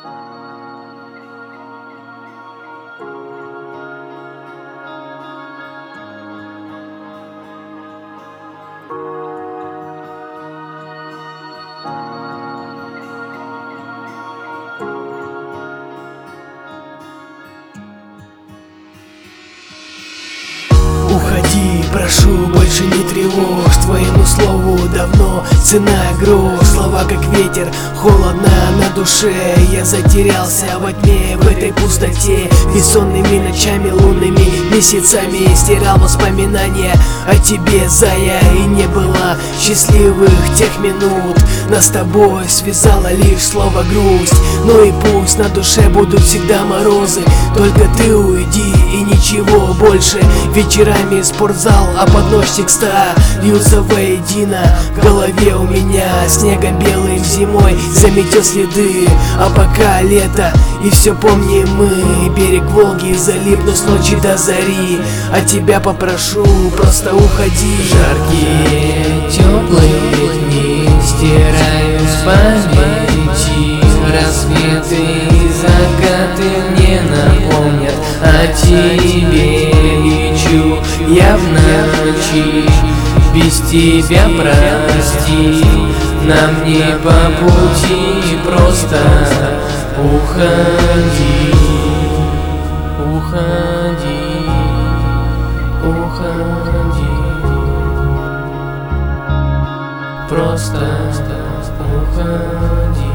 Уходи, прошу, больше не тревожь. Твоему слову давно цена грош. Слова как ветер, холодно на душе. Я затерялся во тьме, в этой пустоте. Бессонными ночами, лунными месяцами стирал воспоминания о тебе, зая. И не было счастливых тех минут. Нас с тобой связала лишь слово грусть. Ну и пусть на душе будут всегда морозы, только ты уйди и ничего больше. Вечерами спортзал, а поднос текста льются воедино. В голове у меня снегом белым зимой заметил следы. А пока лето, и все помним мы. Берег Волги залипну с ночи до зари. А тебя попрошу, просто уходи. Жаркие, теплые дни стираю с памяти. Рассветы и закаты мне напомнят о тебе. Лечу я в ночи, без тебя прости. Нам не по пути, просто уходи. Уходи, уходи. Просто уходи.